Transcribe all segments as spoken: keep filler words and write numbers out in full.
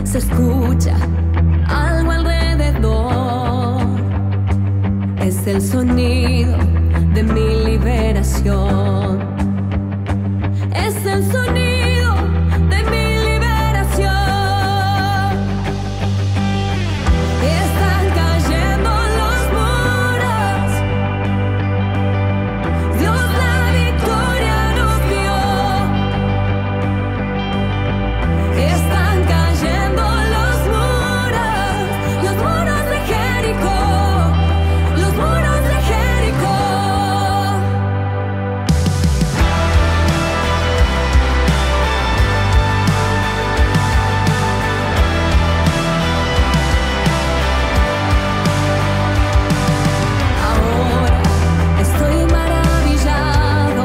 se escucha algo alrededor. Es el sonido de mi liberación. Es el sonido de mi liberación. Están cayendo los muros. Dios la victoria nos dio. Están cayendo los muros, los muros de Jericó, los muros de Jericó. Ahora estoy maravillado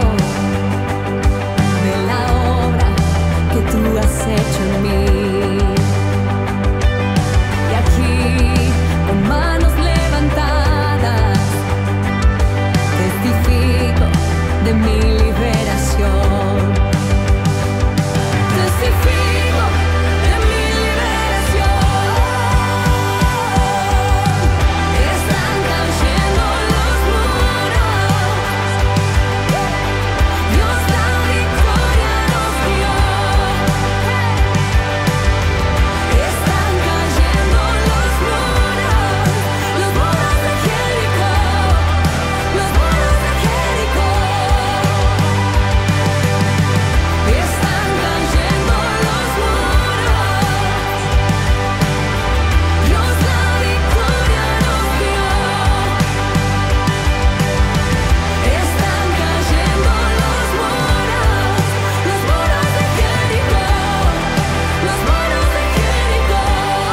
de la obra que tú has hecho en mí. Y aquí, con manos levantadas, testifico de mi liberación. Testifico de mi liberación. Están cayendo los muros. Dios la victoria nos dio. Están cayendo los muros, los muros de Jericó, los muros de Jericó. Están cayendo los muros. Dios la victoria nos dio. Están cayendo los muros, los muros de Jericó, los muros de Jericó.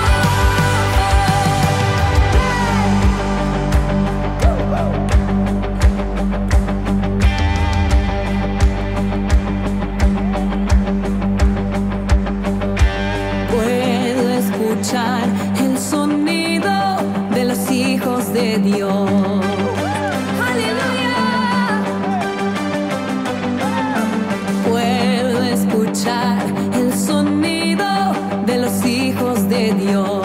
Puedo escuchar el sonido de los hijos de Dios. ¡Aleluya! Puedo escuchar el sonido de los hijos de Dios.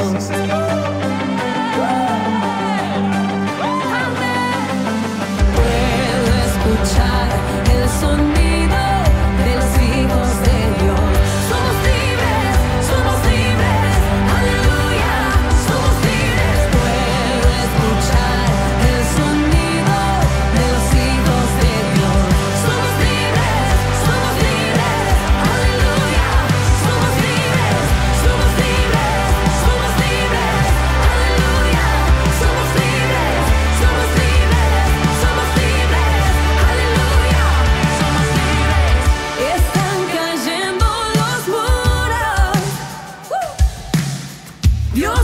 Puedo escuchar el sonido de los hijos de Dios. Somos libres, somos libres, aleluya, somos libres. Puedo escuchar el sonido de los hijos de Dios. Somos libres, somos libres, aleluya, somos libres, somos libres, somos libres, aleluya, somos libres, somos libres, somos libres, aleluya, somos libres. Están cayendo los muros. ¡Uh! Dios